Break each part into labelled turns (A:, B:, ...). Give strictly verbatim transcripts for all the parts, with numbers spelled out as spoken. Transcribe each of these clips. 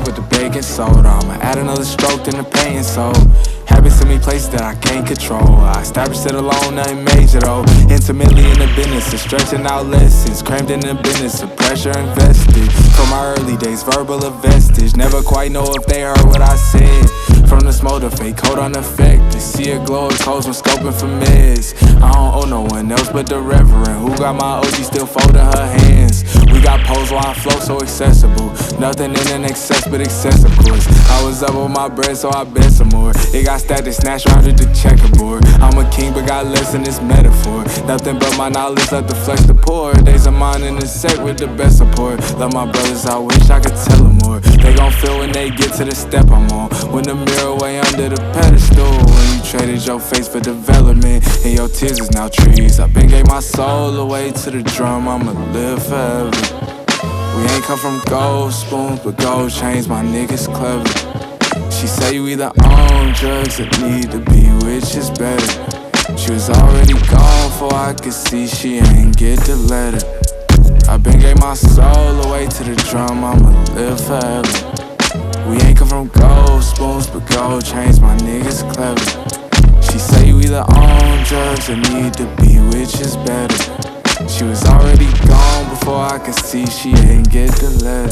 A: with the baking soda. I'ma add another stroke in the pain, so habits in me places that I can't control. I established it alone, nothing major though. Intimately in the business of stretching out lessons, crammed in the business of pressure invested. From my early days, verbal a vestige. Never quite know if they heard what I said. From the smoke to fake coat unaffected. See a glow of codes when scoping for meds. I don't owe no one else but the reverend, who got my O G still folding her hands. We got pose while I flow so accessible. Nothing in an excess but excess, of course. I was up with my bread, so I bet some more. It got stacked and snatched round with the checkerboard. I'm a king but got less in this metaphor. Nothing but my knowledge left to flex the poor. Days of mine in the set with the best support. Love my brothers, I wish I could tell them more. They gon' feel when they get to the step I'm on. When the mirror way under the pedestal. When you traded your face for development, and your tears is now trees. I been gave my soul away to the drum, I'ma live forever. We ain't come from gold spoons, but gold chains, my niggas clever. She say you either own drugs or need to be, which is better. She was already gone before I could see she ain't get the letter. I been gave my soul away to the drum, I'ma live forever. We ain't come from gold spoons, but gold chains, my niggas clever. She say you either own drugs or need to be, which is better. She was already gone before I could see she ain't get the letter.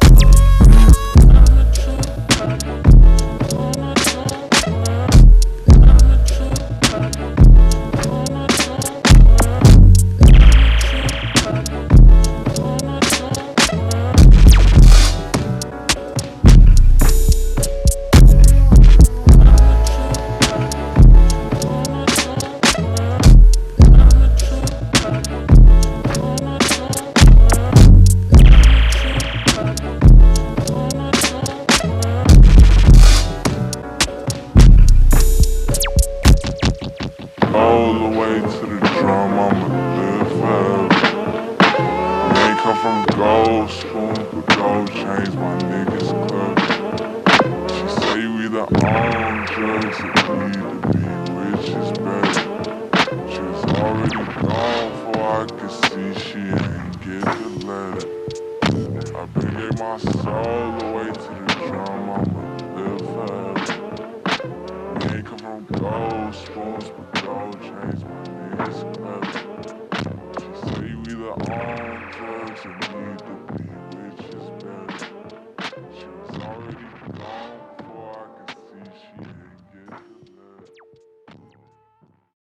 B: All the way to the drum, I'ma live forever. We ain't come from gold spoons, but gold chains, my niggas clever. She say you either own drugs or need to be, which is better. She was already gone before I could see she ain't get the letter. I been gave my soul away to the drum, I'ma live forever. We ain't come from gold spoons, but gold chains, my niggas clever. She say you either own drugs or need to be.